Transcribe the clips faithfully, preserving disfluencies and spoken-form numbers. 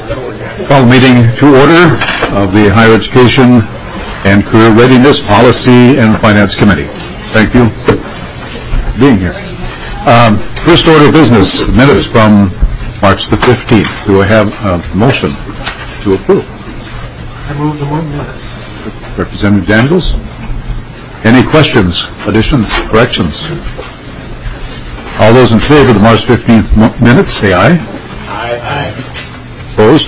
Call the meeting to order of the Higher Education and Career Readiness Policy and Finance Committee. Thank you for being here. Um, first order of business, minutes from March the fifteenth. Do I have a motion to approve? I move the minutes. Representative Daniels. Any questions, additions, corrections? All those in favor of the March fifteenth minutes, say aye. Aye. Aye. Opposed?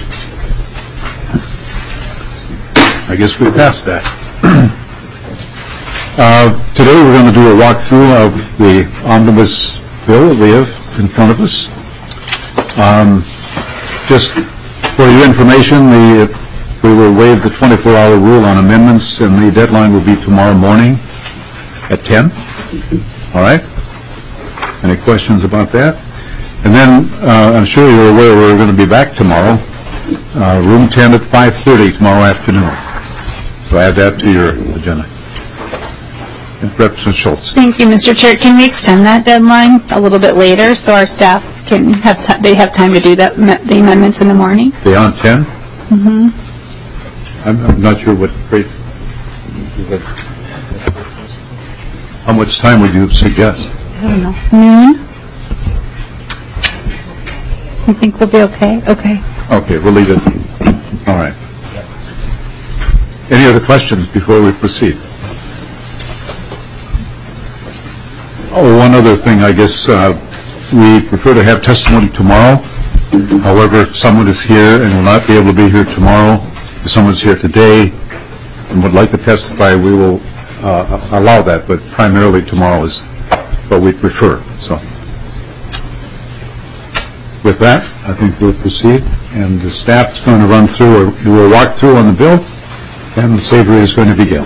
I guess we passed that. uh, today we're going to do a walkthrough of the omnibus bill that we have in front of us. Um, just for your information, the, we will waive the twenty-four hour rule on amendments, and the deadline will be tomorrow morning at ten. All right? Any questions about that? And then uh, I'm sure you're aware we're going to be back tomorrow, uh, room ten at five thirty tomorrow afternoon. So add that to your agenda. Representative Schultz. Thank you, Mister Chair. Can we extend that deadline a little bit later so our staff can have t- they have time to do that the amendments in the morning? Beyond ten? Mm-hmm. I'm, I'm not sure what rate. How much time would you suggest? I don't know. Noon? You think we'll be okay? Okay. Okay, we'll leave it. All right. Any other questions before we proceed? Oh, one other thing, I guess uh, we prefer to have testimony tomorrow. However, if someone is here and will not be able to be here tomorrow, if someone's here today and would like to testify, we will uh, allow that, but primarily tomorrow is what we prefer. So, with that, I think we'll proceed, and the staff is going to run through, or do a walk through on the bill, and Savory is going to begin.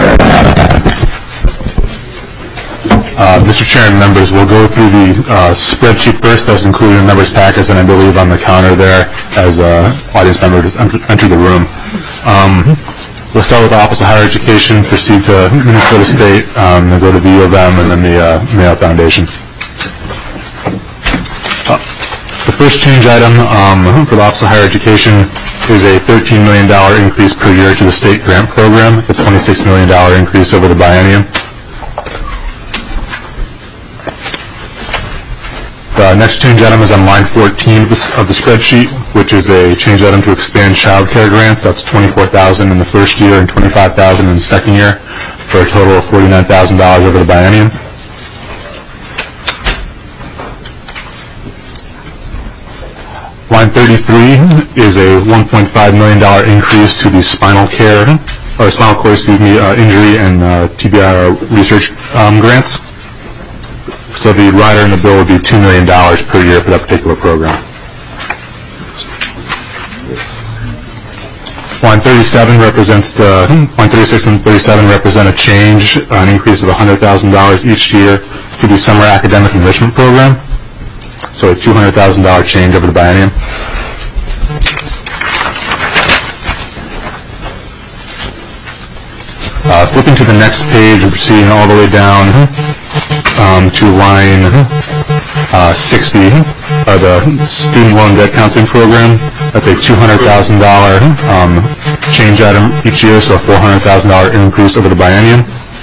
Uh, Mister Chair and members, we'll go through the uh, spreadsheet first that's included in the members' packets, and I believe on the counter there as uh, audience members enter, enter the room. Um, we'll start with the Office of Higher Education, proceed to Minnesota State, um, and go to the U of M, and then the uh, Mayo Foundation. Uh, the first change item um, for the Office of Higher Education is a thirteen million dollars increase per year to the state grant program, a twenty-six million dollars increase over the biennium. The next change item is on line fourteen of the, of the spreadsheet, which is a change item to expand child care grants. That's twenty-four thousand dollars in the first year and twenty-five thousand dollars in the second year, for a total of forty-nine thousand dollars over the biennium. Line thirty-three is a one point five million dollars increase to the spinal care, or spinal cord, excuse me, uh, injury and uh, T B I research um, grants. So the rider in the bill would be two million dollars per year for that particular program. Line thirty-seven represents the, line thirty-six and thirty-seven represent a change, an increase of one hundred thousand dollars each year to the summer academic enrichment program. So a two hundred thousand dollars change over the biennium. Uh, flipping to the next page and proceeding all the way down um, to line uh, sixty, uh, the Student Loan Debt Counseling Program. That's a two hundred thousand dollars um, change item each year, so a four hundred thousand dollars increase over the biennium.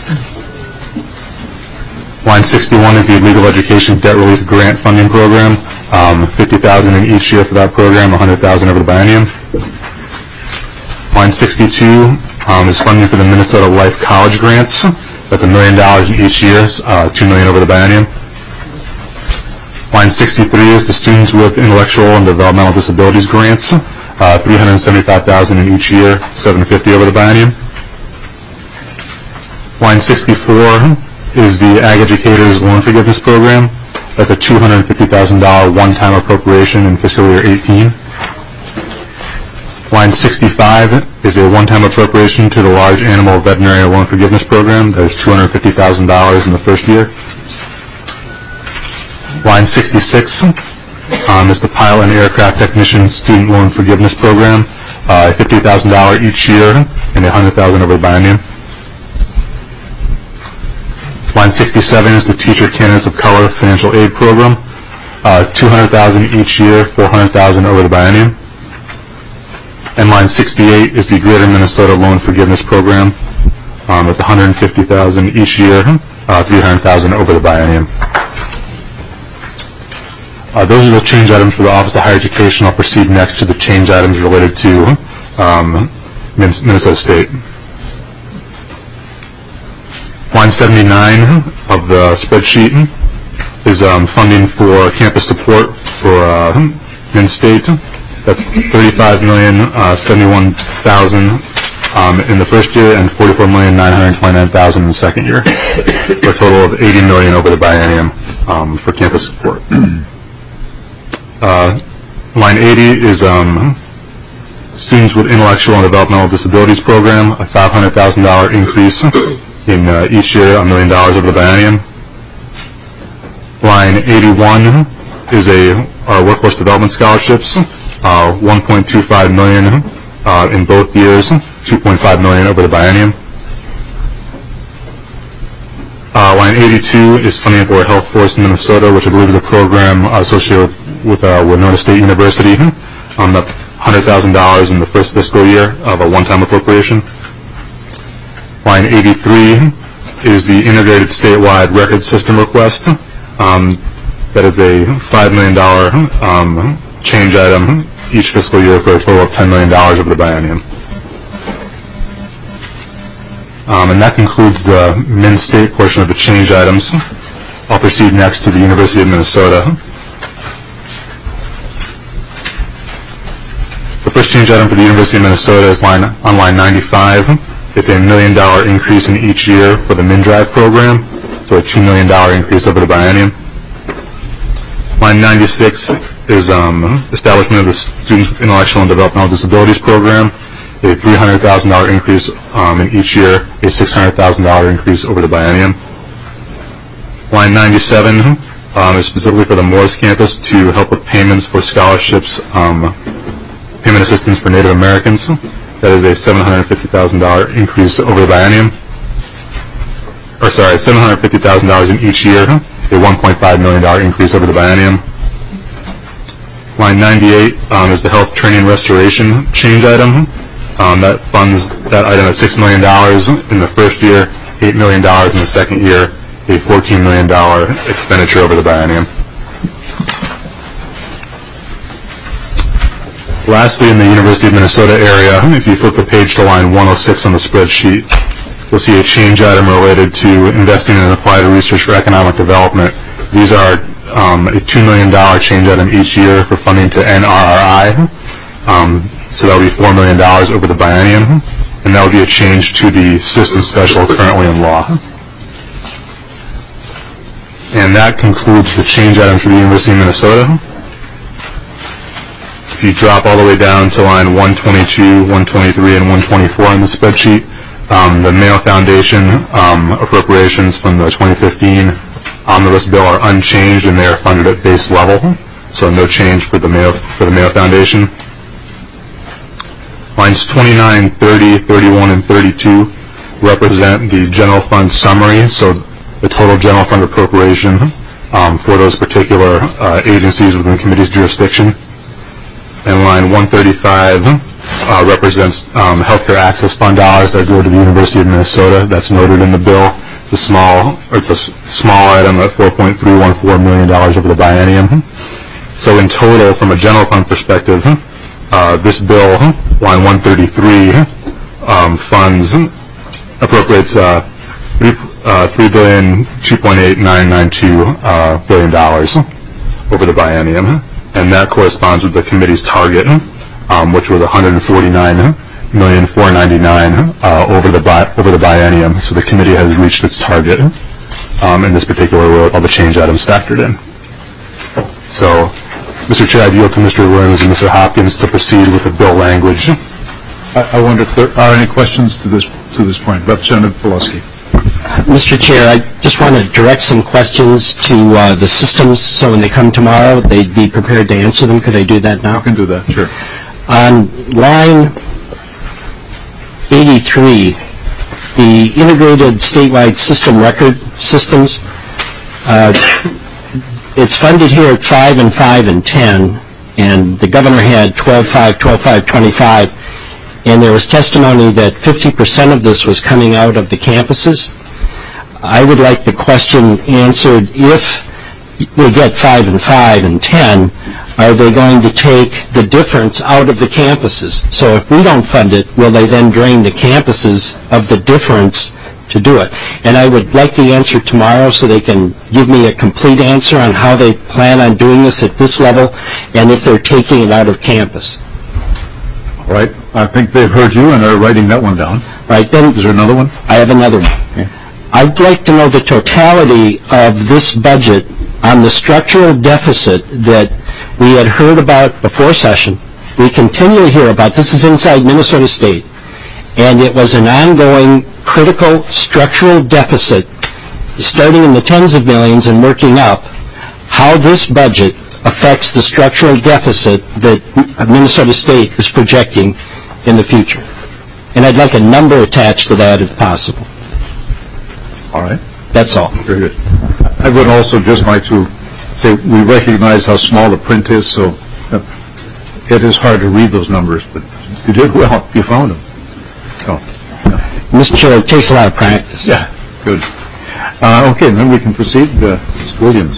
Line sixty-one is the Legal Education Debt Relief Grant Funding Program, um, fifty thousand dollars in each year for that program, one hundred thousand dollars over the biennium. Line sixty-two um, is funding for the Minnesota Life College Grants. That's a million dollars in each year, uh, two million dollars over the biennium. Line sixty-three is the Students with Intellectual and Developmental Disabilities Grants, uh, three hundred seventy-five thousand dollars in each year, seven hundred fifty dollars over the biennium. Line sixty-four is the Ag Educators Loan Forgiveness Program. That's a two hundred fifty thousand dollars one-time appropriation in fiscal year eighteen. Line sixty-five is a one-time appropriation to the Large Animal Veterinary Loan Forgiveness Program. That is two hundred fifty thousand dollars in the first year. Line sixty-six um, is the Pilot and Aircraft Technician Student Loan Forgiveness Program. Uh, fifty thousand dollars each year and one hundred thousand dollars over the biennium. Line sixty-seven is the Teacher Candidates of Color Financial Aid Program, uh, two hundred thousand dollars each year, four hundred thousand dollars over the biennium. And line sixty-eight is the Greater Minnesota Loan Forgiveness Program um, with one hundred fifty thousand dollars each year, uh, three hundred thousand dollars over the biennium. Uh, those are the change items for the Office of Higher Education. I'll proceed next to the change items related to um, Minnesota State. Line seventy-nine of the spreadsheet is um, funding for campus support for uh, Min State. That's thirty-five million seventy-one thousand um, in the first year and forty-four million nine hundred twenty-nine thousand in the second year, for a total of eighty million over the biennium um, for campus support. Uh, line eighty is um, Students with Intellectual and Developmental Disabilities Program, a five hundred thousand dollars increase in uh, each year, a million dollars over the biennium. Line eighty-one is a our Workforce Development Scholarships, uh, one point two five million dollars uh, in both years, two point five million dollars over the biennium. Uh, line eighty-two is funding for Health Force in Minnesota, which I believe is a program associated with with uh, Winona State University, on the one hundred thousand dollars in the first fiscal year of a one-time appropriation. Line eighty-three is the Integrated Statewide Record System request. Um, that is a five million dollars um, change item each fiscal year for a total of ten million dollars over the biennium. Um, and that concludes the Min State portion of the change items. I'll proceed next to the University of Minnesota. The first change item for the University of Minnesota is line, on line ninety-five. It's a million dollar increase in each year for the MinDrive program, so a two million dollars increase over the biennium. Line ninety-six is um, establishment of the Students with Intellectual and Developmental Disabilities Program, a three hundred thousand dollars increase um, in each year, a six hundred thousand dollars increase over the biennium. Line ninety-seven um, is specifically for the Morris campus to help with payments for scholarships, um, payment assistance for Native Americans. That is a seven hundred fifty thousand dollars increase over the biennium. Or sorry, seven hundred fifty thousand dollars in each year, a one point five million dollars increase over the biennium. Line ninety-eight um, is the Health Training Restoration change item. Um, that funds that item at six million dollars in the first year, eight million dollars in the second year, a fourteen million dollars expenditure over the biennium. Lastly, in the University of Minnesota area, if you flip the page to line one oh six on the spreadsheet, you'll see a change item related to investing in applied research for economic development. These are um, a two million dollars change item each year for funding to N R R I. Um, so that will be four million dollars over the biennium, and that will be a change to the system special currently in law. And that concludes the change items for the University of Minnesota. If you drop all the way down to line one twenty-two, one twenty-three, and one twenty-four on the spreadsheet, um, the Mayo Foundation um, appropriations from the twenty fifteen omnibus bill are unchanged, and they are funded at base level, so no change for the Mayo for the Mayo Foundation. Lines twenty-nine, thirty, thirty-one, and thirty-two represent the general fund summary, so the total general fund appropriation um, for those particular uh, agencies within the committee's jurisdiction. And line one thirty-five uh, represents um, healthcare access fund dollars that go to the University of Minnesota. That's noted in the bill. The small, or the s- small item at four point three one four million dollars over the biennium. So in total, from a general fund perspective, uh, this bill, line one thirty-three, um, funds appropriates uh, three, uh, three billion two point eight nine nine two uh, billion dollars over the biennium. And that corresponds with the committee's target, um, which was one hundred forty-nine million four hundred ninety-nine uh, over the bi- over the biennium. So the committee has reached its target um, in this particular row, all the change items factored in. So, Mister Chair, I yield to Mister Williams and Mister Hopkins to proceed with the bill language. I, I wonder if there are any questions to this to this point. Representative Pulaski. Mister Chair, I just want to direct some questions to uh, the systems, so when they come tomorrow, they'd be prepared to answer them. Could I do that now? You can do that, sure. On line eighty-three, the Integrated Statewide System Record Systems, uh, it's funded here at five and five and ten, and the governor had twelve five, twelve five, twenty-five. and there was testimony that fifty percent of this was coming out of the campuses. I would like the question answered, if they get five and five and ten, are they going to take the difference out of the campuses? So if we don't fund it, will they then drain the campuses of the difference to do it? And I would like the answer tomorrow so they can give me a complete answer on how they plan on doing this at this level and if they're taking it out of campus. All right. I think they've heard you and are writing that one down. Right, then, Is there another one? I have another one. Okay. I'd like to know the totality of this budget on the structural deficit that we had heard about before session. We continually hear about. This is inside Minnesota State. And it was an ongoing critical structural deficit starting in the tens of millions and working up. How this budget affects the structural deficit that Minnesota State is projecting in the future. And I'd like a number attached to that if possible. All right. That's all. Very good. I would also just like to say we recognize how small the print is, so uh, it is hard to read those numbers, but you did well. You found them. So, yeah. Mister Chair, it takes a lot of practice. Yeah, good. Uh, okay, then we can proceed. Uh, Mister Williams.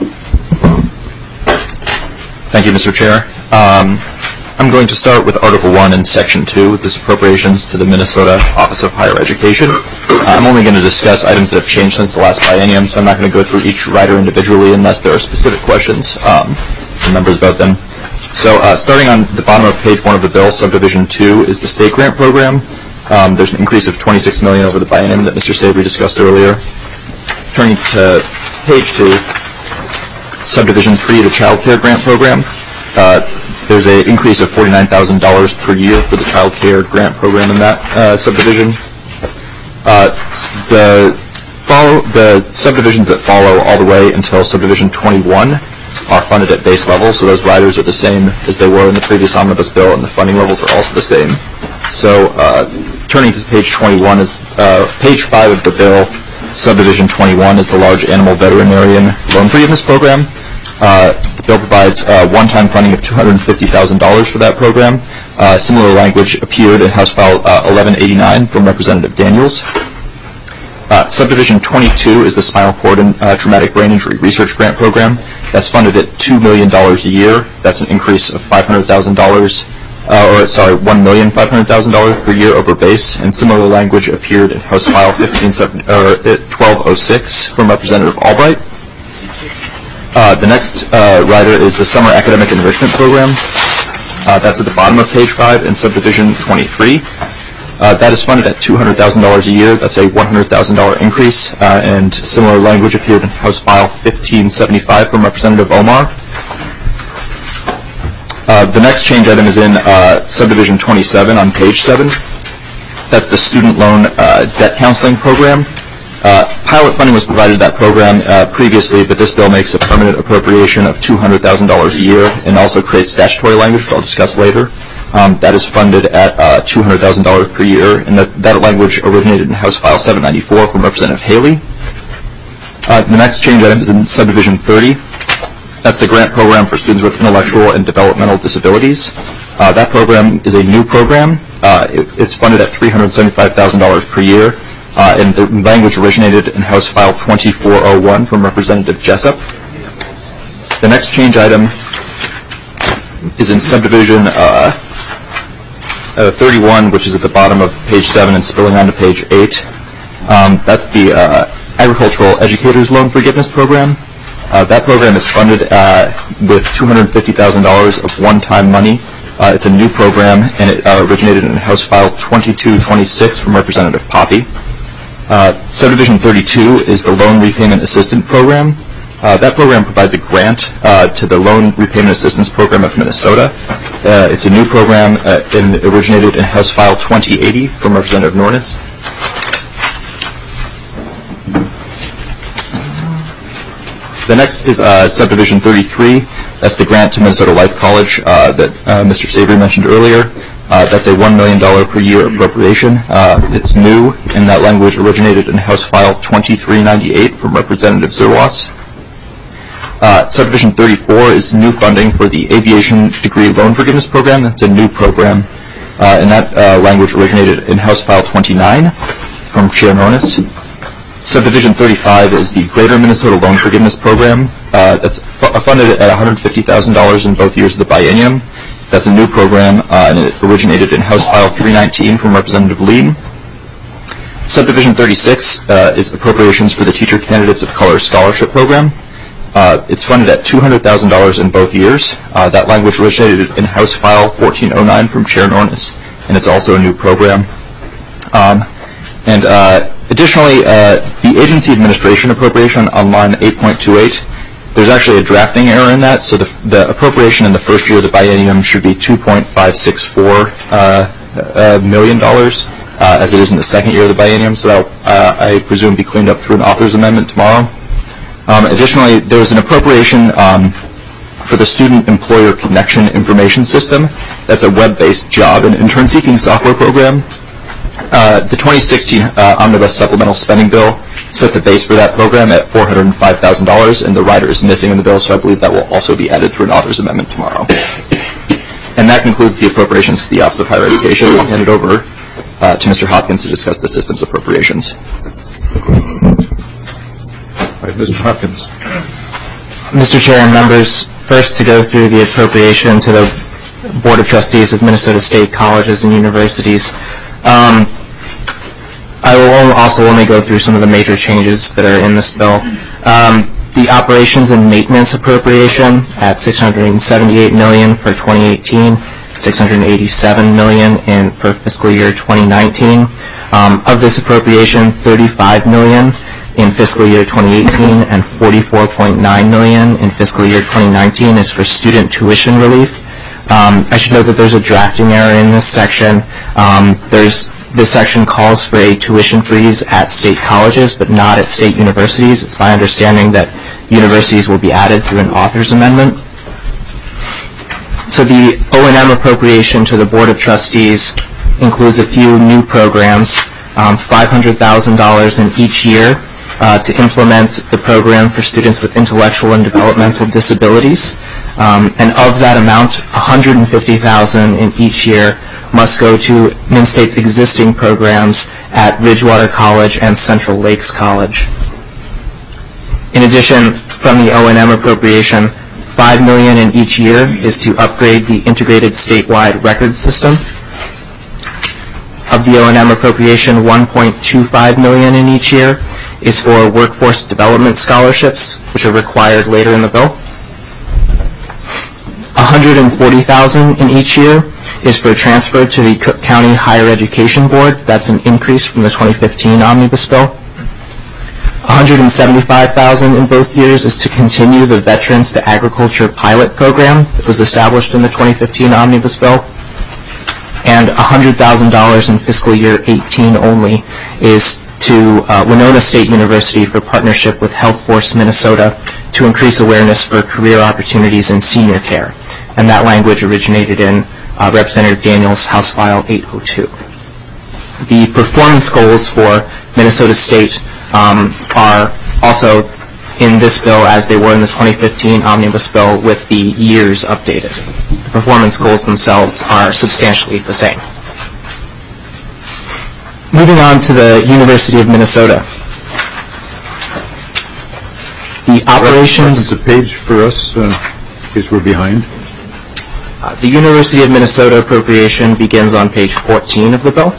Thank you, Mister Chair. Um, I'm going to start with Article one in Section two, this appropriations to the Minnesota Office of Higher Education. Uh, I'm only going to discuss items that have changed since the last biennium, so I'm not going to go through each rider individually unless there are specific questions um, from members about them. So uh, starting on the bottom of page one of the bill, Subdivision two is the state grant program. Um, there's an increase of twenty-six million dollars over the biennium that Mister Sabry discussed earlier. Turning to page two, Subdivision three, the child care grant program. Uh, there's an increase of forty-nine thousand dollars per year for the child care grant program in that uh, subdivision. Uh, the, follow, the subdivisions that follow all the way until Subdivision twenty-one are funded at base level, so those riders are the same as they were in the previous omnibus bill, and the funding levels are also the same. So uh, turning to page twenty-one, is uh, page five of the bill, Subdivision twenty-one is the large animal veterinarian loan forgiveness program. Uh, the bill provides uh, one-time funding of two hundred fifty thousand dollars for that program. Uh, similar language appeared in House File uh, eleven eighty-nine from Representative Daniels. Uh, Subdivision twenty-two is the Spinal Cord and uh, Traumatic Brain Injury Research Grant Program. That's funded at two million dollars a year. That's an increase of five hundred thousand dollars, uh, or sorry, one million five hundred thousand dollars per year over base. And similar language appeared in House File twelve oh six from Representative Albright. Uh, the next uh, rider is the Summer Academic Enrichment Program. Uh, that's at the bottom of page five in Subdivision twenty-three. Uh, that is funded at two hundred thousand dollars a year. That's a one hundred thousand dollars increase, uh, and similar language appeared in House File fifteen seventy-five from Representative Omar. Uh, the next change item is in uh, Subdivision twenty-seven on page seven. That's the Student Loan uh, Debt Counseling Program. Uh, pilot funding was provided to that program uh, previously, but this bill makes a permanent appropriation of two hundred thousand dollars a year and also creates statutory language, which I'll discuss later. Um, that is funded at uh, two hundred thousand dollars per year, and that, that language originated in House File seven ninety-four from Representative Haley. Uh, the next change item is in Subdivision thirty. That's the grant program for students with intellectual and developmental disabilities. Uh, that program is a new program. Uh, it, it's funded at three hundred seventy-five thousand dollars per year. Uh, and the language originated in House File twenty-four oh one from Representative Jessup. The next change item is in Subdivision uh, uh, thirty-one, which is at the bottom of page seven and spilling onto page eight. Um, that's the uh, Agricultural Educators Loan Forgiveness Program. Uh, that program is funded uh, with two hundred fifty thousand dollars of one-time money. Uh, it's a new program, and it uh, originated in House File twenty-two twenty-six from Representative Poppe. Uh, Subdivision thirty-two is the Loan Repayment Assistance Program. Uh, that program provides a grant uh, to the Loan Repayment Assistance Program of Minnesota. Uh, it's a new program uh, and it originated in House File twenty eighty from Representative Nornis. The next is uh, Subdivision thirty-three. That's the grant to Minnesota Life College uh, that uh, Mister Sabry mentioned earlier. Uh, that's a one million dollars per year appropriation. Uh, it's new, and that language originated in House File twenty-three ninety-eight from Representative Zerwas. Uh, Subdivision thirty-four is new funding for the Aviation Degree Loan Forgiveness Program. That's a new program. uh, and that uh, language originated in House File twenty-nine from Chair Nornis. Subdivision thirty-five is the Greater Minnesota Loan Forgiveness Program. Uh, that's f- funded at one hundred fifty thousand dollars in both years of the biennium. That's a new program, uh, and it originated in House File three nineteen from Representative Lean. Subdivision thirty-six uh, is appropriations for the Teacher Candidates of Color Scholarship Program. Uh, it's funded at two hundred thousand dollars in both years. Uh, that language originated in House File fourteen oh nine from Chair Nornis, and it's also a new program. Um, and uh, additionally, uh, the agency administration appropriation on line eight point two eight, there's actually a drafting error in that, so the, the appropriation in the first year of the biennium should be two point five six four uh, uh, million dollars, uh, as it is in the second year of the biennium, so that will, uh, I presume, be cleaned up through an author's amendment tomorrow. Um, additionally, there was an appropriation um, for the Student Employer Connection Information System. That's a web-based job and intern-seeking software program. Uh, the twenty sixteen uh, Omnibus Supplemental Spending Bill set the base for that program at four hundred five thousand dollars, and the rider is missing in the bill, so I believe that will also be added through an author's amendment tomorrow. And that concludes the appropriations to the Office of Higher Education. I'll hand it over uh, to Mister Hopkins to discuss the system's appropriations. All right, Mister Hopkins. Mister Chair and members, first to go through the appropriation to the Board of Trustees of Minnesota State Colleges and Universities. Um, I will also only go through some of the major changes that are in this bill. Um, the operations and maintenance appropriation at six hundred seventy-eight million dollars for twenty eighteen, six hundred eighty-seven million dollars in for fiscal year twenty nineteen. Um, of this appropriation, thirty-five million dollars in fiscal year twenty eighteen and forty-four point nine million dollars in fiscal year twenty nineteen is for student tuition relief. Um, I should note that there's a drafting error in this section. Um, there's This section calls for a tuition freeze at state colleges, but not at state universities. It's my understanding that universities will be added through an author's amendment. So the O and M appropriation to the Board of Trustees includes a few new programs, um, five hundred thousand dollars in each year uh, to implement the program for students with intellectual and developmental disabilities. Um, and of that amount, one hundred fifty thousand dollars in each year must go to MnState's existing programs at Ridgewater College and Central Lakes College. In addition, from the O and M appropriation, five million dollars in each year is to upgrade the integrated statewide record system. Of the O and M appropriation, one point two five million dollars in each year is for workforce development scholarships, which are required later in the bill. one hundred forty thousand dollars in each year is for transfer to the Cook County Higher Education Board. That's an increase from the twenty fifteen Omnibus Bill. one hundred seventy-five thousand dollars in both years is to continue the Veterans to Agriculture pilot program that was established in the twenty fifteen Omnibus Bill. And one hundred thousand dollars in fiscal year eighteen only is to uh, Winona State University for partnership with Health Force Minnesota to increase awareness for career opportunities in senior care. And that language originated in Uh, Representative Daniels' House File eight oh two. The performance goals for Minnesota State um, are also in this bill as they were in the twenty fifteen Omnibus Bill with the years updated. The performance goals themselves are substantially the same. Moving on to the University of Minnesota. The operations... Reference a page for us, uh, in case we're behind. Uh, the University of Minnesota appropriation begins on page fourteen of the bill.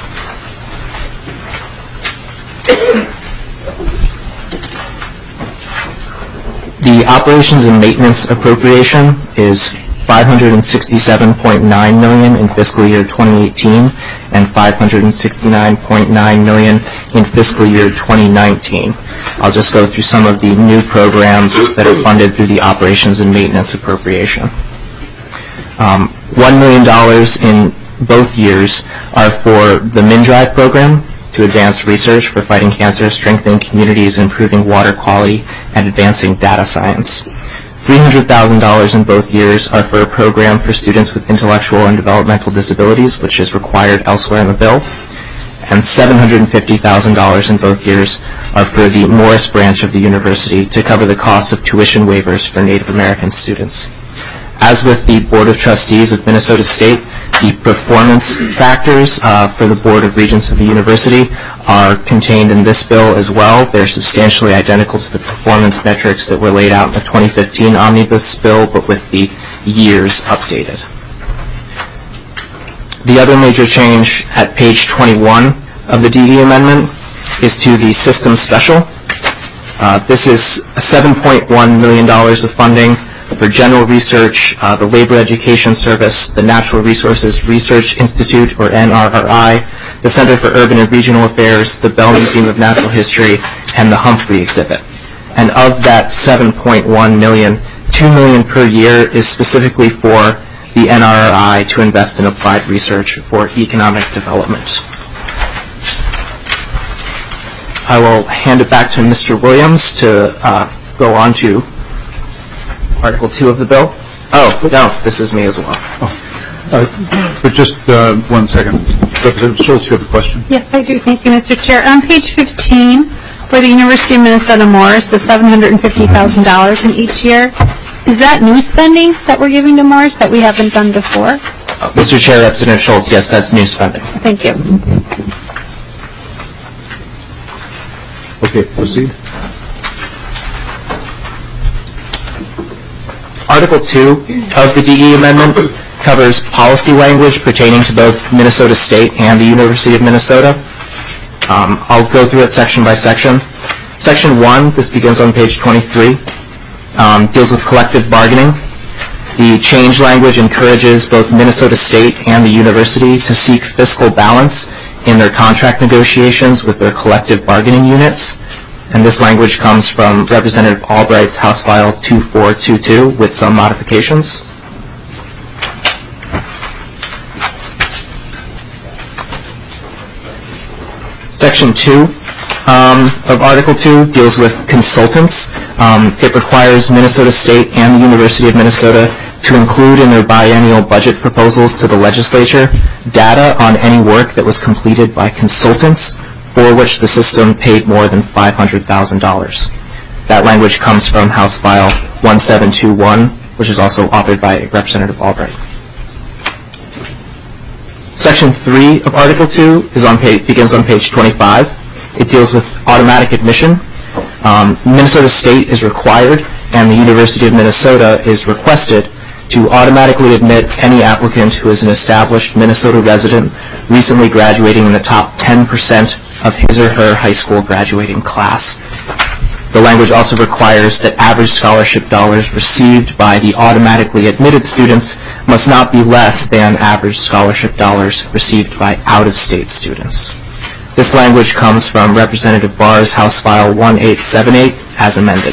The operations and maintenance appropriation is five hundred sixty-seven point nine million dollars in fiscal year twenty eighteen and five hundred sixty-nine point nine million dollars in fiscal year twenty nineteen. I'll just go through some of the new programs that are funded through the operations and maintenance appropriation. Um, one million dollars in both years are for the MnDrive program to advance research for fighting cancer, strengthening communities, improving water quality, and advancing data science. three hundred thousand dollars in both years are for a program for students with intellectual and developmental disabilities, which is required elsewhere in the bill. And seven hundred fifty thousand dollars in both years are for the Morris branch of the university to cover the costs of tuition waivers for Native American students. As with the Board of Trustees of Minnesota State, The performance factors uh, for the Board of Regents of the university are contained in this bill as well. They're substantially identical to the performance metrics that were laid out in the twenty fifteen omnibus bill, but with the years updated. The other major change at page twenty-one of the D E amendment is to the system special. Uh, this is seven point one million dollars of funding for general research, uh, the Labor Education Service, the Natural Resources Research Institute, or N R R I, the Center for Urban and Regional Affairs, the Bell Museum of Natural History, and the Humphrey exhibit. And of that seven point one million dollars, two million dollars per year is specifically for the N R R I to invest in applied research for economic development. I will hand it back to Mister Williams to uh, go on to Article two of the bill. Oh, no, this is me as well. Oh. Uh, but just uh, one second. Representative Schultz, you have a question? Yes, I do. Thank you, Mister Chair. On page fifteen, for the University of Minnesota Morris, the seven hundred fifty thousand dollars in each year, is that new spending that we're giving to Morris that we haven't done before? Uh, Mister Chair, Representative Schultz, yes, that's new spending. Thank you. Okay, proceed. Article two of the D E amendment covers policy language pertaining to both Minnesota State and the University of Minnesota. Um, I'll go through it section by section. Section one, this begins on page twenty-three, um, deals with collective bargaining. The change language encourages both Minnesota State and the university to seek fiscal balance in their contract negotiations with their collective bargaining units. And this language comes from Representative Albright's House File two four two two with some modifications. Section two um, of Article two deals with consultants. Um, it requires Minnesota State and the University of Minnesota to include in their biennial budget proposals to the legislature data on any work that was completed by consultants for which the system paid more than five hundred thousand dollars. That language comes from House File one seven two one, which is also authored by Representative Albright. Section three of Article two is on page, begins on page twenty-five. It deals with automatic admission. Um, Minnesota State is required, and the University of Minnesota is requested to automatically admit any applicant who is an established Minnesota resident recently graduating in the top ten percent of his or her high school graduating class. The language also requires that average scholarship dollars received by the automatically admitted students must not be less than average scholarship dollars received by out-of-state students. This language comes from Representative Barr's House File one eight seven eight as amended.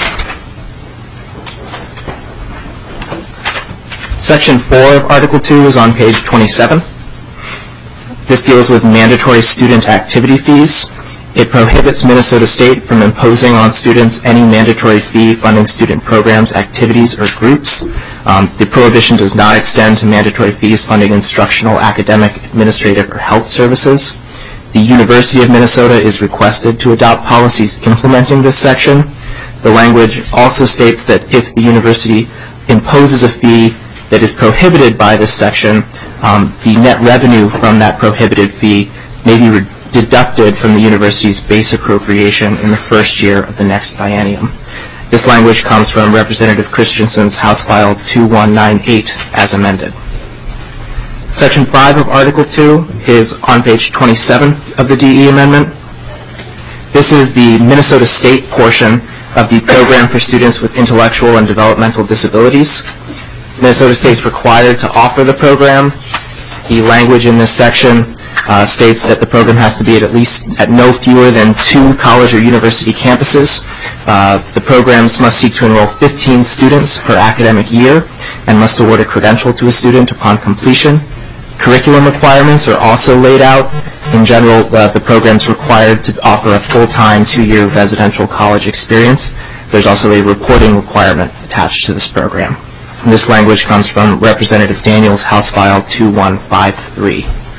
Section four of Article two is on page twenty-seven. This deals with mandatory student activity fees. It prohibits Minnesota State from imposing on students any mandatory fee funding student programs, activities, or groups. Um, the prohibition does not extend to mandatory fees funding instructional, academic, administrative, or health services. The University of Minnesota is requested to adopt policies implementing this section. The language also states that if the university imposes a fee that is prohibited by this section, um, the net revenue from that prohibited fee may be re- deducted from the university's base appropriation in the first year of the next biennium. This language comes from Representative Christensen's House File two one nine eight as amended. Section five of Article two is on page twenty-seven of the D E amendment. This is the Minnesota State portion of the Program for Students with Intellectual and Developmental Disabilities. Minnesota State is required to offer the program. The language in this section uh, states that the program has to be at at least at no fewer than two college or university campuses. Uh, the programs must seek to enroll fifteen students per academic year and must award a credential to a student upon completion. Curriculum requirements are also laid out. In general, uh, the program is required to offer a full-time two-year residential college experience. There's also a reporting requirement attached to this program. And this language comes from Representative Daniels' House File two one five three.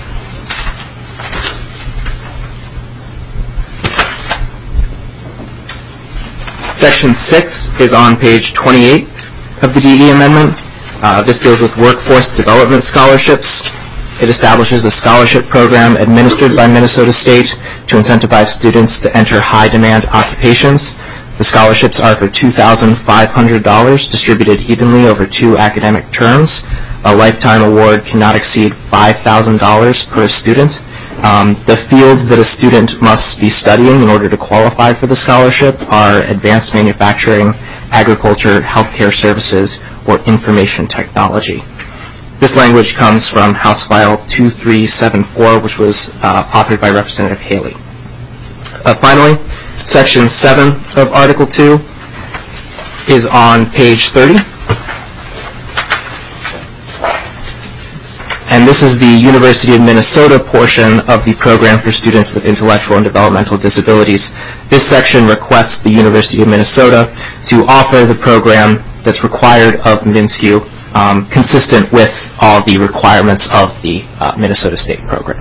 Section six is on page twenty-eight of the D E amendment. Uh, this deals with workforce development scholarships. It establishes a scholarship program administered by Minnesota State to incentivize students to enter high-demand occupations. The scholarships are for two thousand five hundred dollars distributed evenly over two academic terms. A lifetime award cannot exceed five thousand dollars per student. Um, the fields that a student must be studying in order to qualify for the scholarship are advanced manufacturing, agriculture, healthcare services, or information technology. This language comes from House File two three seven four, which was uh, authored by Representative Haley. Uh, finally, Section seven of Article two is on page thirty. And this is the University of Minnesota portion of the program for students with intellectual and developmental disabilities. This section requests the University of Minnesota to offer the program that's required of MnSCU, um, consistent with all the requirements of the uh, Minnesota State program.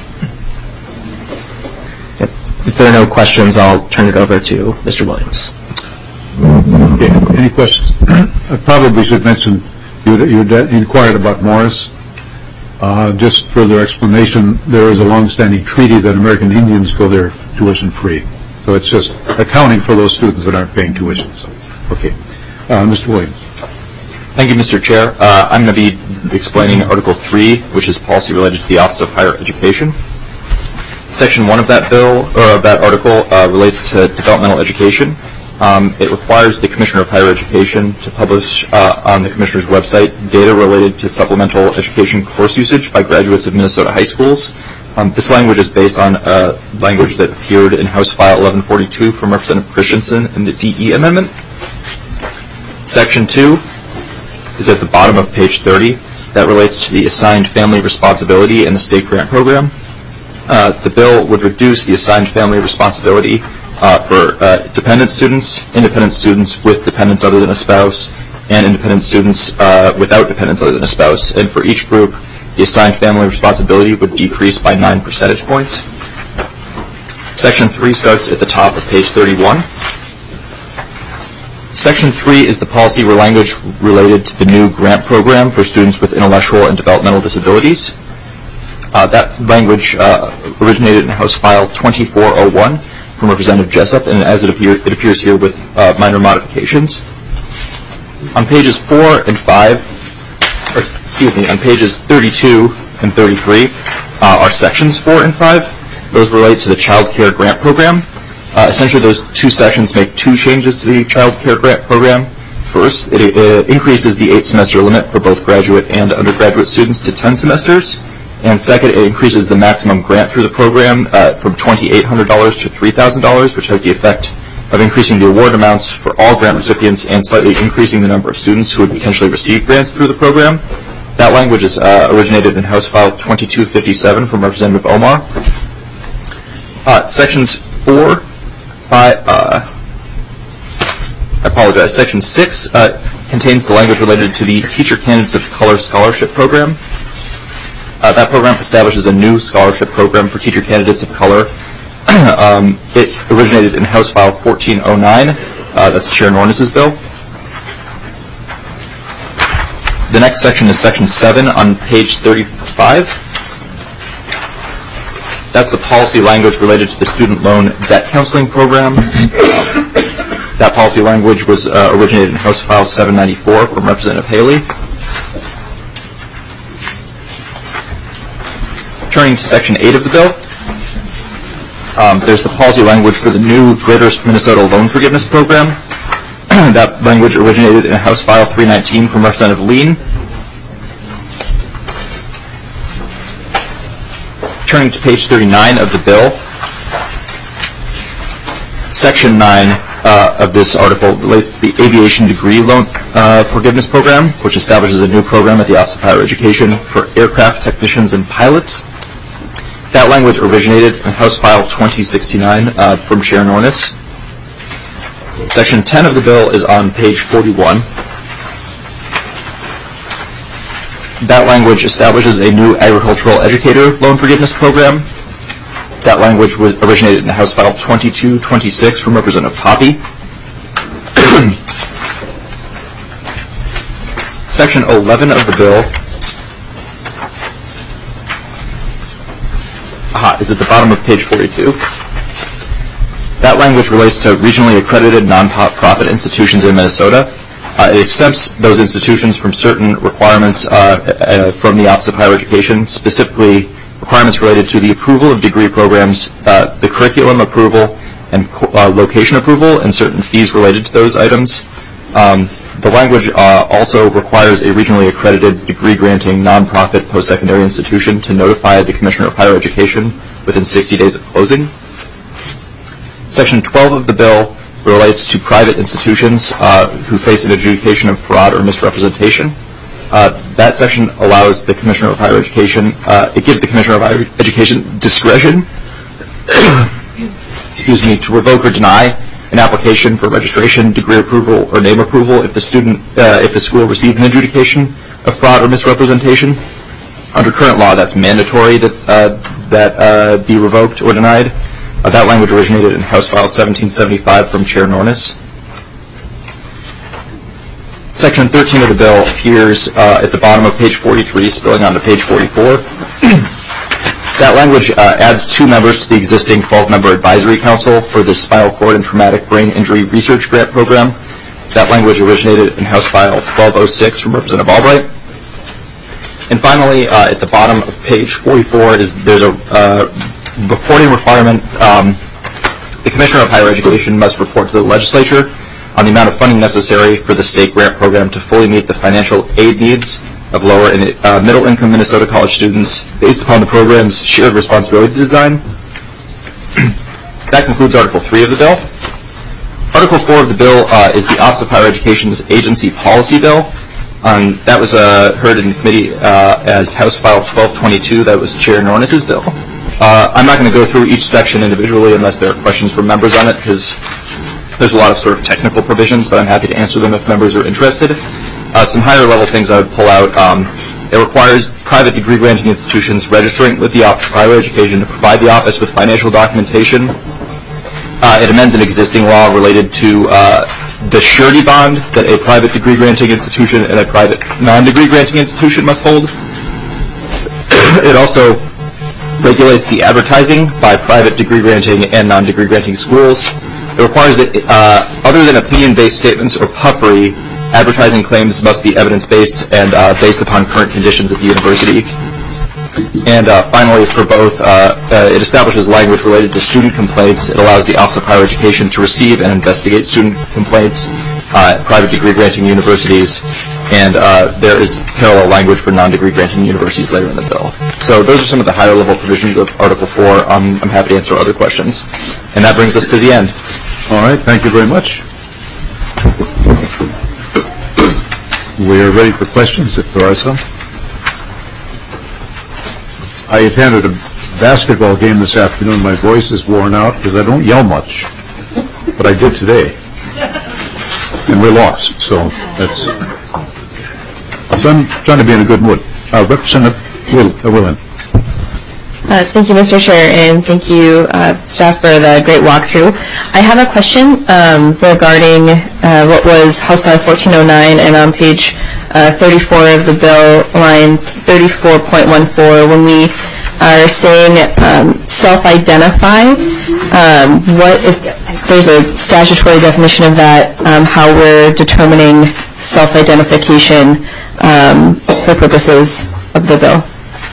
If, if there are no questions, I'll turn it over to Mister Williams. Okay. Any questions? I probably should mention you, you inquired about Morris. Uh, just further explanation, there is a long-standing treaty that American Indians go there tuition-free. So it's just accounting for those students that aren't paying tuition. So, okay. Uh, Mister Williams. Thank you, Mister Chair. Uh, I'm going to be explaining Article three, which is policy related to the Office of Higher Education. Section one of that bill, or of that article, uh, relates to developmental education. Um, it requires the Commissioner of Higher Education to publish uh, on the Commissioner's website data related to supplemental education course usage by graduates of Minnesota high schools. Um, this language is based on uh, language that appeared in House File eleven forty-two from Representative Christensen in the D E amendment. Section two is at the bottom of page thirty. That relates to the assigned family responsibility in the state grant program. Uh, the bill would reduce the assigned family responsibility Uh, for uh, dependent students, independent students with dependents other than a spouse, and independent students uh, without dependents other than a spouse. And for each group, the assigned family responsibility would decrease by nine percentage points. Section three starts at the top of page thirty-one. Section three is the policy or language related to the new grant program for students with intellectual and developmental disabilities. Uh, that language uh, originated in House File twenty-four oh one. From Representative Jessup, and as it, appear, it appears here with uh, minor modifications. On pages four and five, or excuse me, on pages thirty-two and thirty-three uh, are sections four and five. Those relate to the Child Care Grant Program. Uh, essentially, those two sections make two changes to the Child Care Grant Program. First, it uh, increases the eight-semester limit for both graduate and undergraduate students to ten semesters. And second, it increases the maximum grant through the program uh, from twenty-eight hundred dollars to three thousand dollars, which has the effect of increasing the award amounts for all grant recipients and slightly increasing the number of students who would potentially receive grants through the program. That language is uh, originated in House File twenty-two fifty-seven from Representative Omar. Uh, sections four, five, uh, I apologize, Section six uh, contains the language related to the Teacher Candidates of Color Scholarship Program. Uh, that program establishes a new scholarship program for teacher candidates of color. um, it originated in House File fourteen oh nine. Uh, that's Chair Nornis's bill. The next section is Section seven on page thirty-five. That's the policy language related to the Student Loan Debt Counseling Program. That policy language was uh, originated in House File seven ninety-four from Representative Haley. Turning to Section eight of the bill, um, there's the policy language for the new Greater Minnesota Loan Forgiveness Program. That language originated in House File three nineteen from Representative Lean. Turning to page thirty-nine of the bill, Section nine uh, of this article relates to the Aviation Degree Loan uh, Forgiveness Program, which establishes a new program at the Office of Higher Education for aircraft technicians and pilots. That language originated in House File twenty sixty-nine uh, from Chair Nornis. Section ten of the bill is on page forty-one. That language establishes a new agricultural educator loan forgiveness program. That language was originated in House File twenty-two twenty-six from Representative Hoppe. Section eleven of the bill aha, is at the bottom of page forty-two. That language relates to regionally accredited non-profit institutions in Minnesota. Uh, it exempts those institutions from certain requirements uh, uh, from the Office of Higher Education, specifically requirements related to the approval of degree programs, uh, the curriculum approval, and uh, location approval, and certain fees related to those items. Um, the language uh, also requires a regionally accredited degree-granting nonprofit post-secondary institution to notify the Commissioner of Higher Education within sixty days of closing. Section twelve of the bill relates to private institutions uh, who face an adjudication of fraud or misrepresentation. Uh, that section allows the Commissioner of Higher Education, uh, it gives the Commissioner of Higher Education discretion excuse me, to revoke or deny an application for registration, degree approval, or name approval if the student, uh, if the school received an adjudication of fraud or misrepresentation. Under current law, that's mandatory that uh, that uh, be revoked or denied. Uh, that language originated in House File seventeen seventy-five from Chair Nornis. Section thirteen of the bill appears uh, at the bottom of page forty-three, spilling onto page forty-four. That language uh, adds two members to the existing twelve-member advisory council for the Spinal Cord and Traumatic Brain Injury Research Grant Program. That language originated in House File twelve oh six from Representative Albright. And finally, uh, at the bottom of page forty-four, is there's a uh, reporting requirement. Um, the Commissioner of Higher Education must report to the legislature on the amount of funding necessary for the state grant program to fully meet the financial aid needs of lower and uh, middle-income Minnesota college students based upon the program's shared responsibility design. That concludes Article three of the bill. Article four of the bill uh, is the Office of Higher Education's agency policy bill. Um, that was uh, heard in committee uh, as House File twelve twenty-two. That was Chair Nornis' bill. Uh, I'm not going to go through each section individually unless there are questions from members on it, because there's a lot of sort of technical provisions, but I'm happy to answer them if members are interested. Uh, some higher level things I would pull out. Um, it requires private degree granting institutions registering with the Office of Higher Education to provide the office with financial documentation. Uh, it amends an existing law related to uh, the surety bond that a private degree granting institution and a private non-degree granting institution must hold. It also regulates the advertising by private degree granting and non-degree granting schools. It requires that uh, other than opinion-based statements or puffery, advertising claims must be evidence-based and uh, based upon current conditions at the university. And uh, finally, for both, uh, uh, it establishes language related to student complaints. It allows the Office of Higher Education to receive and investigate student complaints uh, at private degree granting universities. And uh, there is parallel language for non-degree granting universities later in the bill. So those are some of the higher level provisions of Article four. Um, I'm happy to answer other questions. And that brings us to the end. All right, thank you very much. We are ready for questions, if there are some. I attended a basketball game this afternoon. My voice is worn out because I don't yell much, but I did today, and we lost. So that's. I'm trying, trying to be in a good mood. Uh, Representative Will, uh, Willen. Uh, thank you, Mister Chair, and thank you, uh, staff, for the great walkthrough. I have a question um, regarding uh, what was House File fourteen oh nine, and on page uh, thirty-four of the bill, line thirty-four point one four, when we are saying um, self-identify. Um, what if there's a statutory definition of that? Um, how we're determining self-identification um, for purposes of the bill?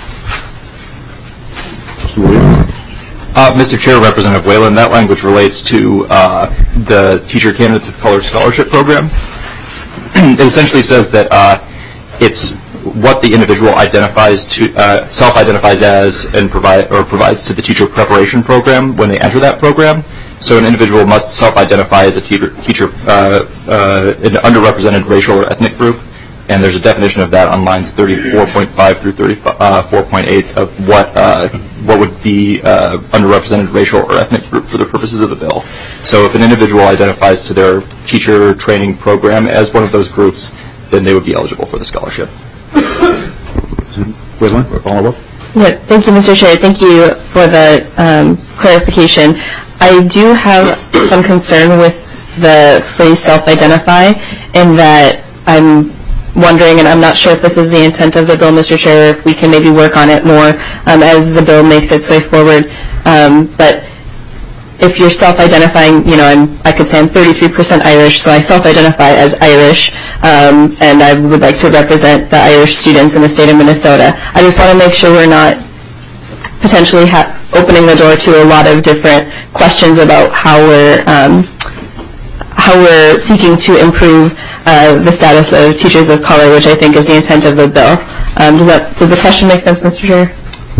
Uh, Mister Chair, Representative Whalen, that language relates to uh, the Teacher Candidates of Color Scholarship Program. It essentially says that uh, it's what the individual identifies to, uh, self-identifies as and provide or provides to the teacher preparation program when they enter that program. So an individual must self-identify as a teacher, teacher uh, uh, an underrepresented racial or ethnic group. And there's a definition of that on lines thirty-four point five through thirty-four point eight of what uh, what would be uh, underrepresented racial or ethnic group for the purposes of the bill. So if an individual identifies to their teacher training program as one of those groups, then they would be eligible for the scholarship. Willen, follow up? Yeah, thank you, Mister Chair. Thank you for the um, clarification. I do have some concern with the phrase self-identify in that I'm wondering, and I'm not sure if this is the intent of the bill, Mister Chair, if we can maybe work on it more um, as the bill makes its way forward. Um, but if you're self-identifying, you know, I'm, I could say I'm thirty-three percent Irish, so I self-identify as Irish, um, and I would like to represent the Irish students in the state of Minnesota. I just want to make sure we're not potentially ha- opening the door to a lot of different questions about how we're um, how we're seeking to improve uh, the status of teachers of color, which I think is the intent of the bill. Um, does that does the question make sense, Mister Chair?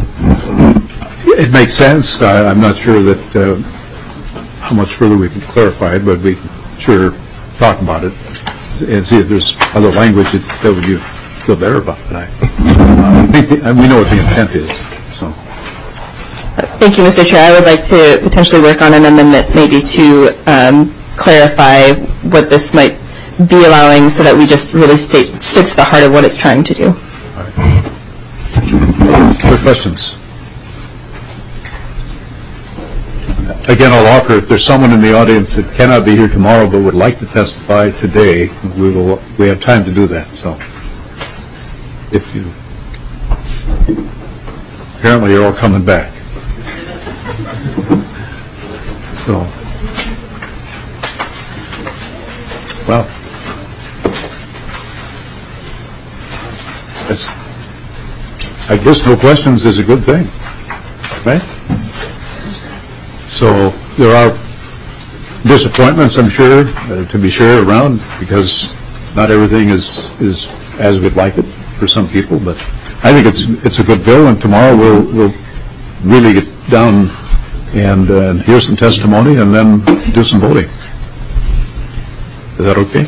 It makes sense. I, I'm not sure that uh, how much further we can clarify it, but we can sure talk about it and see if there's other language that, that would you feel better about it. I, I think the, and we know what the intent is. So. Thank you, Mister Chair. I would like to potentially work on an amendment maybe to um, clarify what this might be allowing so that we just really stay, stick to the heart of what it's trying to do. Other questions? Again, I'll offer, if there's someone in the audience that cannot be here tomorrow but would like to testify today, we will. We have time to do that. So, if you apparently you're all coming back. So, well, that's, I guess no questions is a good thing, right? So there are disappointments, I'm sure, uh, to be sure, around, because not everything is, is as we'd like it for some people. But I think it's it's a good bill, and tomorrow we'll we'll really get down and uh, hear some testimony and then do some voting. Is that okay?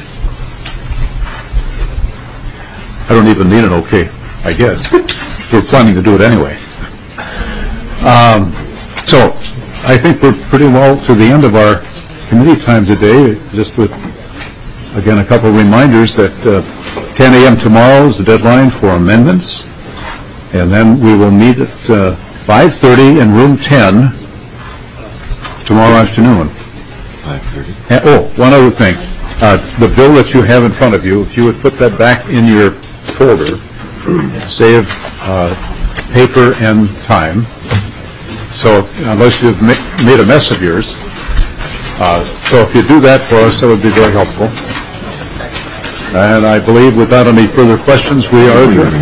I don't even need an okay, I guess. We're planning to do it anyway. Um, so. I think we're pretty well to the end of our committee time today, just with, again, a couple of reminders that uh, ten a.m. tomorrow is the deadline for amendments, and then we will meet at uh, five thirty in room ten tomorrow afternoon. five thirty. And, oh, one other thing. Uh, the bill that you have in front of you, if you would put that back in your folder, save uh, paper and time. So unless you've ma- made a mess of yours. Uh, so if you do that for us, that would be very helpful. And I believe without any further questions, we are adjourned.